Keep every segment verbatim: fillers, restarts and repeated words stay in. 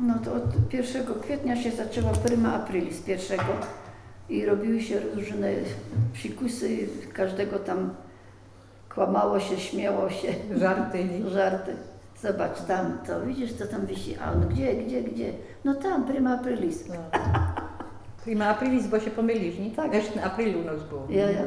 No to od pierwszego kwietnia się zaczęła prima aprilis pierwszego i robiły się różne psikusy, każdego tam kłamało się, śmiało się. Żarty. Żarty. Zobacz tam, to widzisz, co tam wisi. A on gdzie, gdzie, gdzie? No tam, prima aprilis. No. Prima aprilis, bo się pomylisz, nie? Tak. Też na aprilu nos było. Ja, ja.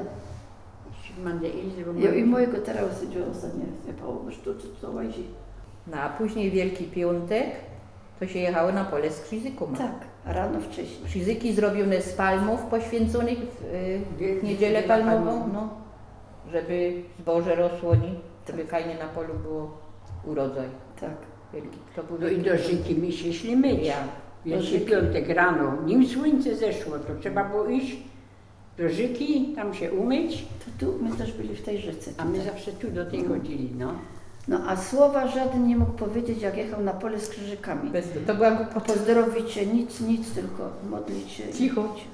Man der Ilse, wo Ja man- i mojego teraz siedziała ostatnio, sypało, że to, co, co łazi. No a później Wielki Piątek to się jechało na pole z krzyzyką. Tak, rano wcześniej. Krzyzyki zrobione z palmów poświęconych w, y, w niedzielę Niedziela palmową, palmowa. no, żeby zboże rosło, nie? Żeby fajnie na polu było urodzaj. Tak. Wielki. To był No i wielki do Żyki my się szli myć. Ja. Wielki Piątek rano, nim słońce zeszło, to trzeba było iść do Żyki, tam się umyć, To tu my też byli w tej rzece. a my tutaj. zawsze tu do tej chodzili, no. No a słowa żaden nie mógł powiedzieć, jak jechał na pole z krzyżykami. Bez, to była głupota. Pozdrowić się, nic, nic, tylko modlić się. i Cicho. chodzić.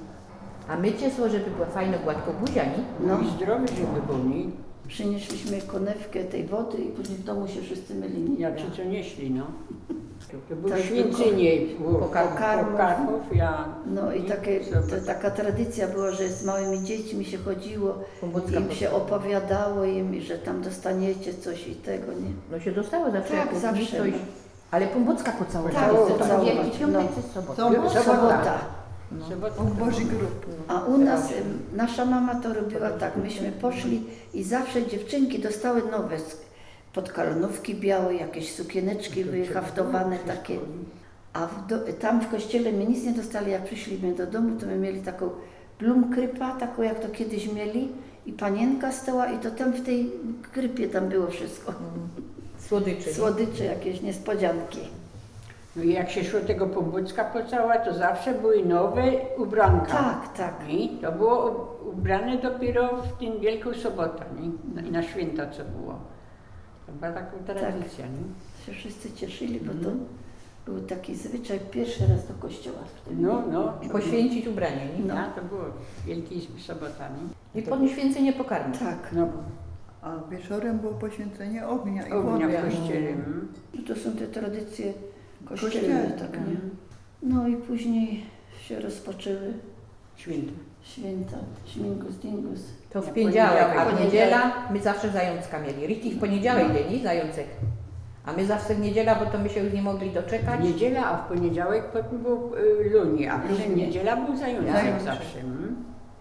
A mycie sło, żeby była fajna, gładko buzia, nie? No No. i zdrowy, żeby był, nie? Przynieśliśmy konewkę tej wody i później w domu się wszyscy mylili. Ja ci co nieśli, no. To był Tak, święcenie było pokarmów. pokarmów, ja... No i takie, Zobacz. to, taka tradycja była, że z małymi dziećmi się chodziło, Pomocka im się potrzebna. opowiadało im, że tam dostaniecie coś i tego, nie? No się dostało zawsze Tak, jako zawsze, coś. no. Ale pomocka pocałowała. Tak, to był pocałować, Wielki Piątek no. czy sobota? Sobota. Sobota. No. Sobota. Boży grób. A u nas, ym, nasza mama to robiła tak, myśmy poszli i zawsze dziewczynki dostały nowe sk- podkalonówki białe, jakieś sukieneczki wyhaftowane takie. A w do, tam w kościele my nic nie dostali, jak przyszliśmy do domu, to my mieli taką blumkrypa, taką jak to kiedyś mieli i panienka stała i to tam w tej krypie tam było wszystko. Słodyczy. nie? Słodycze, jakieś niespodzianki. No i jak się szło tego Pombucka pocałować, to zawsze były nowe ubranka. Tak, tak. I to było u- ubrane dopiero w tym Wielką Sobotę, nie? Na, na święta co było. To była taka tradycja, nie? Się wszyscy cieszyli, bo Mhm. to był taki zwyczaj pierwszy raz do kościoła w tym. No, no. Poświęcić ubranie, nie? No. Ja, to było Wielki Sobota, nie? I poświęcenie pokarmu. Tak. No, A wieczorem było poświęcenie ognia i ognia wody. w kościele. mm. No to są te tradycje kościelne, Kościelne, tak, tak. nie? No i później się rozpoczęły Święta. święta, śmigus, dingus. To w Ja poniedziałek, a w poniedziałek. niedziela my zawsze zajączka mieli. Riki w poniedziałek dzień, nie? Zajączek. A my zawsze w niedziela, bo to my się już nie mogli doczekać. W niedzielę, a w poniedziałek potem był y, lunie, a w Lunie. niedziela był zajączek Zajączek. zawsze. Mm.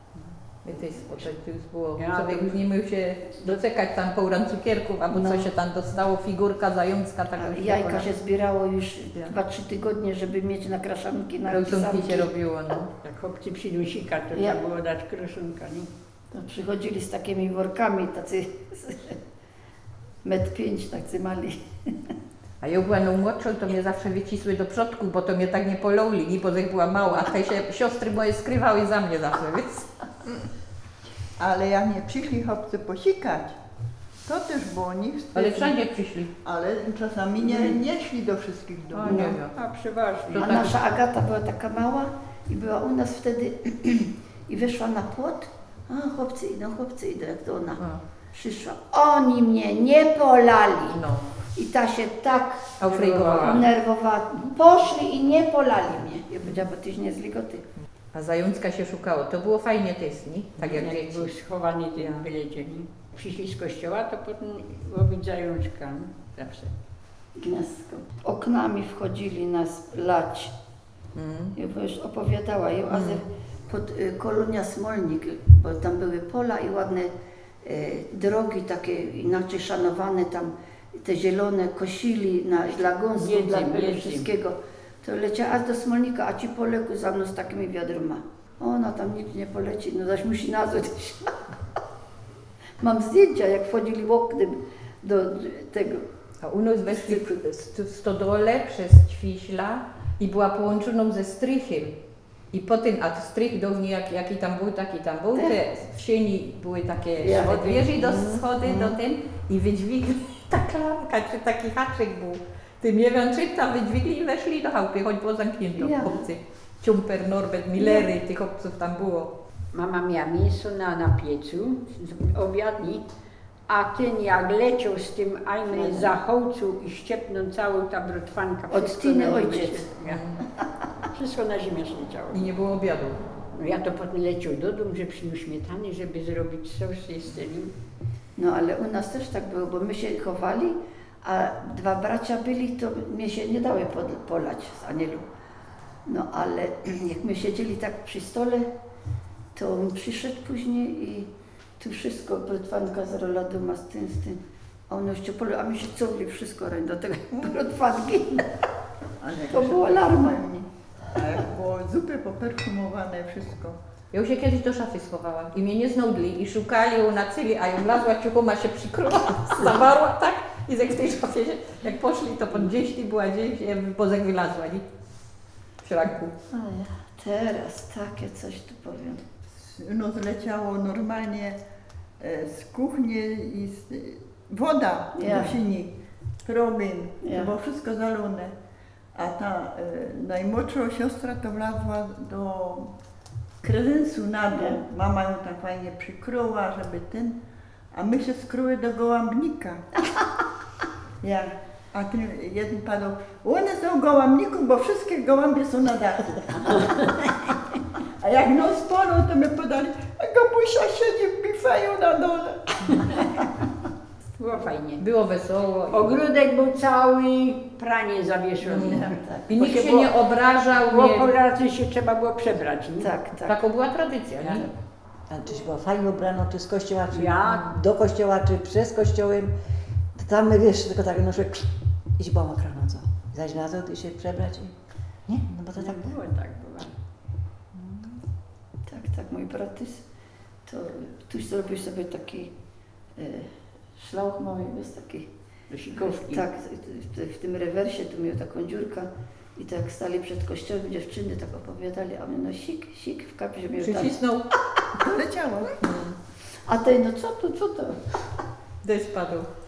My też, bo to to już było, Ja człowiek to- już nie mógł się doczekać tam połran cukierków, albo No. co się tam dostało, figurka zającka, tak A już jajka było. się zbierało już Ja. dwa trzy tygodnie, żeby mieć na kraszanki, na Krosunki pisanki. się robiło, no. Jak chłopcy przydusika, to Ja. trzeba było dać kroszunka, nie? To przychodzili z takimi workami, tacy metr pięć, tacy mali. A ja była no młodszą, to mnie zawsze wycisły do przodku, bo to mnie tak nie polouli, nie, bo jak była mała, a te się siostry moje skrywały za mnie zawsze, więc... Ale jak nie przyszli chłopcy posikać, to też było nie wstyd. Ale wszędzie przyszli. Ale czasami nie, nie szli do wszystkich O, domów. nie wiem. A przeważnie. To A tak- nasza Agata była taka mała i była u nas wtedy i wyszła na płot. A chłopcy idą, chłopcy idą, jak to ona O, przyszła. Oni mnie nie polali. no. I ta się tak Aufregowała. nerwowała. Poszli i nie polali mnie. Ja powiedziała, bo tyś nie z ligoty. A zajączka się szukało. To było fajnie też, nie? Tak jak jak dzieci. był schowany ten wyledzień. Przyszli z kościoła, to potem łowić zajączka, nie? Zawsze. Gniazdko. Oknami wchodzili nas lać. Mm. Ja już opowiadała ją, a ze, pod y, Kolonia Smolnik, bo tam były pola i ładne y, drogi takie inaczej szanowane, tam te zielone kosili na, dla gąsków, Miedzy, dla miedzy. wszystkiego. To leciała aż do Smolnika, a ci poległ za mną z takimi wiadroma. Ona tam nikt nie poleci, no zaś musi nazwać. Mam zdjęcia, jak wchodzili oknem do tego. A u nas weszli w stodole przez Ćwiśla i była połączoną ze strychem. I potem, a strych dawniej jak, jaki tam był, taki tam był, te w sieni były takie Ja. drzwi do schody do ten i wydźwigli ta klamka, czy taki haczyk był. Ty nie wiem, czy tam wydźwigli i weszli do chałupy, choć było zamknięto, Ja. chłopcy. Ciumper, Norbert, Millery, tych chłopców tam było. Mama miała mięso na, na piecu, obiad, nie? A ten jak leciał z tym ajmy za hołcu i ściepnął całą ta brotwanka. Od wszystko Tiny na ziemię ojciec. się- ja. Wszystko na ziemię się leciało. I nie było obiadu. No ja to potem leciał do domu, że przyniósł śmietany, żeby zrobić sos i z tym. No ale u nas też tak było, bo my się chowali, a dwa bracia byli, to mnie się nie dały pod, polać z Anielu. No ale jak my siedzieli tak przy stole, to on przyszedł później i tu wszystko, brotwanka z roladuma, z tym, z tym. A on jeszcze polał, a my się cofli wszystko reń do tego brotwanki. Ale To było alarma. A jak było zupy poperfumowane, wszystko. Ja już się kiedyś do szafy schowałam i mnie nie znudli i szukali ją na cyli, a ją wlazła ciuchoma się przykryła, zawarła tak i jak w tej szafie, się- jak poszli to pod gdzieś i była gdzieś, ja pozek wylazła, nie? W środku. A ja teraz takie coś tu powiem. No zleciało normalnie e, z kuchni i z, woda Ja. do sini, promień, Ja. to było wszystko zalone. A ta e, najmłodsza siostra to wlazła do kredensu na dół. Ja. Mama ją tak fajnie przykryła, żeby ten, a my się skryły do gołębnika. Ja. A ten jeden padał, one są w gołębniku, bo wszystkie gołębie są na dachu. A jak noc polą, to my podali, a Gabusia siedzi w bifeju na dole. Było fajnie. Było wesoło. Ogródek był cały, pranie zawieszone. Tak, I Bo nikt się się było- nie obrażał, Było po nie... razy się trzeba było przebrać. Nie? tak, tak. Taką była tradycja, nie? Ale czy się było fajnie ubrano, czy z kościoła, czy Jak? do kościoła, czy przez kościołem. To tam my, wiesz, tylko tak noszę i się była mokra no co? Zaś na to, ty się przebrać i... Nie, no bo to To tak tak było. było, tak było. Tak, tak, mój bratys, to tuś zrobił sobie taki e, szlauch mały, bez taki, Do sikówki. tak, w, w tym rewersie tu miał taką dziurkę i tak stali przed kościołem dziewczyny, tak opowiadali, a my no sik, sik w kapzie miał tak. Przycisnął, To leciało. A tej, no co to, co to? deszcz padł.